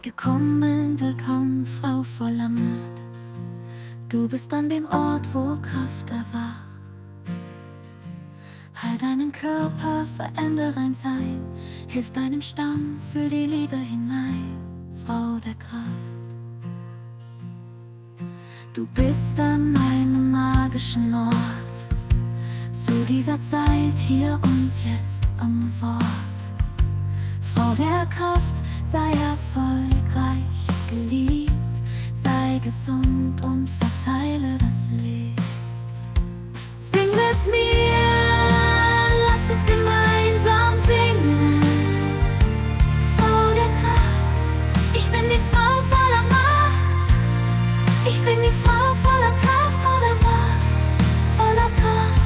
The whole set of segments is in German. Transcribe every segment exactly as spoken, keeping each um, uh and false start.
Gekommen, willkommen, Frau voller Macht. Du bist an dem Ort, wo Kraft erwacht. Heil deinen Körper, verändere dein Sein. Hilf deinem Stamm, fühl die Liebe hinein, Frau der Kraft. Du bist an einem magischen Ort, zu dieser Zeit hier und jetzt am Wort. Frau der Kraft, sei erfolgreich, geliebt, sei gesund und verteile das Licht. Sing mit mir, lass uns gemeinsam singen. Frau der Kraft, ich bin die Frau voller Macht. Ich bin die Frau voller Kraft, voller Macht, voller Kraft.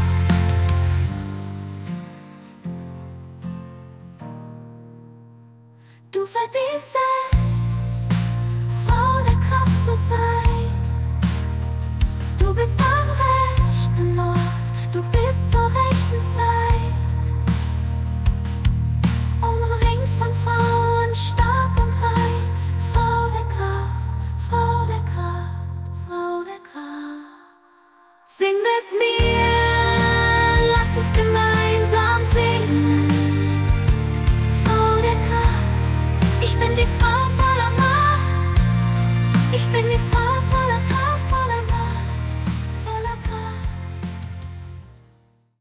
Du verdienst es, Frau der Kraft zu sein. Du bist am rechten Ort, du bist zur rechten Zeit. Umringt von Frauen, stark und rein. Frau der Kraft, Frau der Kraft, Frau der Kraft. Sing mit mir.